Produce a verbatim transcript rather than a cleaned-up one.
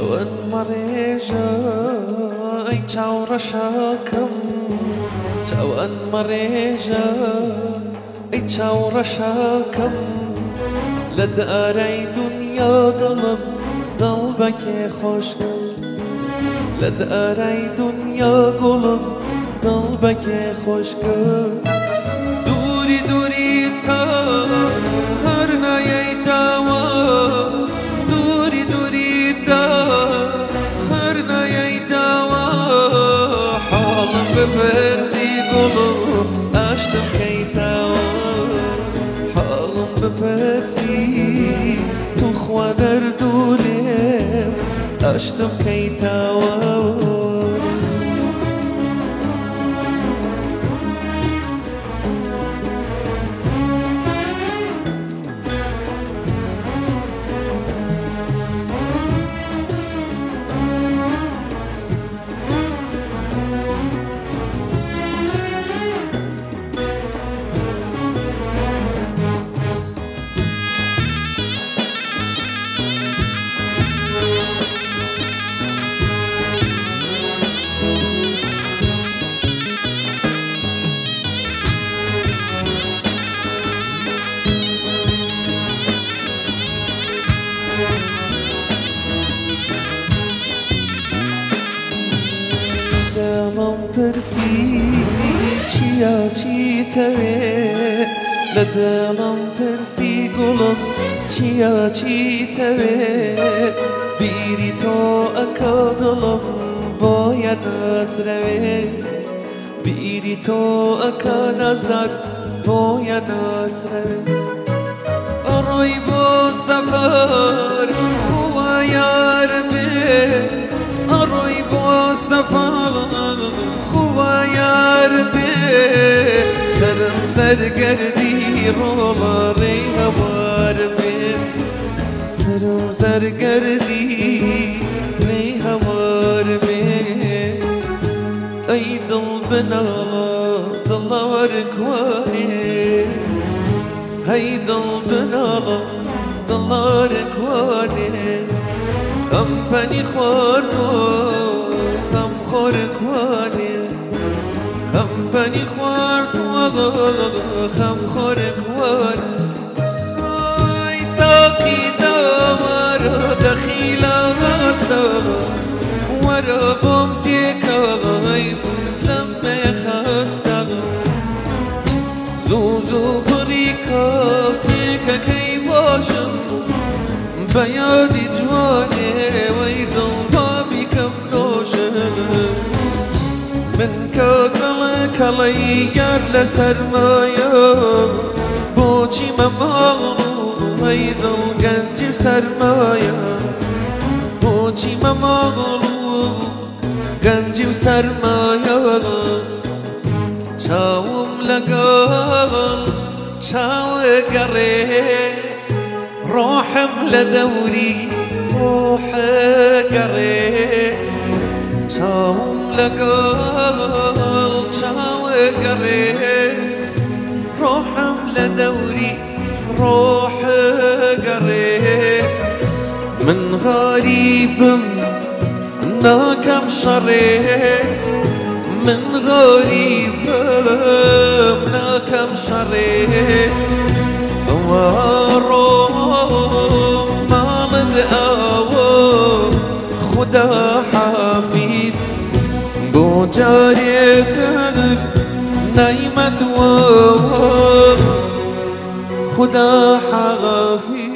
چون مريجا اي چاور شاكم چون مريجا اي چاور شاكم لداري دنيا ضلب ضلبك خوشكم لداري دنيا قلب ضلبك خوشكم دوري دوري تا هر نايتاوا دوري دوري تا هر نايتاوا حالم ببرزي قلب اشتم كيتاوا حالم ببرزي تخوى دردولم اشتم كيتاوا دلم پرسی چیا چی توی لدلم پرسی گلم چیا چی توی بیری تو اکا دلم باید از روی بیری تو اکا نزدار باید از روی اروی با سفر خواه یار به اروی با سفر خواه یار به سرم سرگردی روباری هوار به سرم سرگردی ری هوار به ای دل بنالا دلار کوانی ای دل بنالا دلار کوانی خم پنی خواردو خم خور کوانی خم پنی خواردو خم خور کوانی ای ساقی دامار دخیلا راستا ورا بم تیکا ای لمه خستا زو زو بریکا پیکا کی باشم بیادی جوانه وی دل بابی کم نوشن من که کلا کلی گر لسرمایا بوچی مماغلو وی دل گنجی سرمایا بوچی مماغلو گنجی سرمایا چاوم لگال چاو گره روحم لدوري روح قري شاوم لقال شاو قري روحم لدوري روح قري من غريب ناكم شري من غريب ناكم شري وروم مالد آو خدا حافظ بو جاريتن نعمت و خدا حافظ